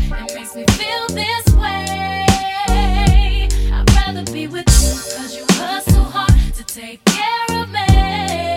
It makes me feel this way. I'd rather be with you, cause you hustle hard to take care of me.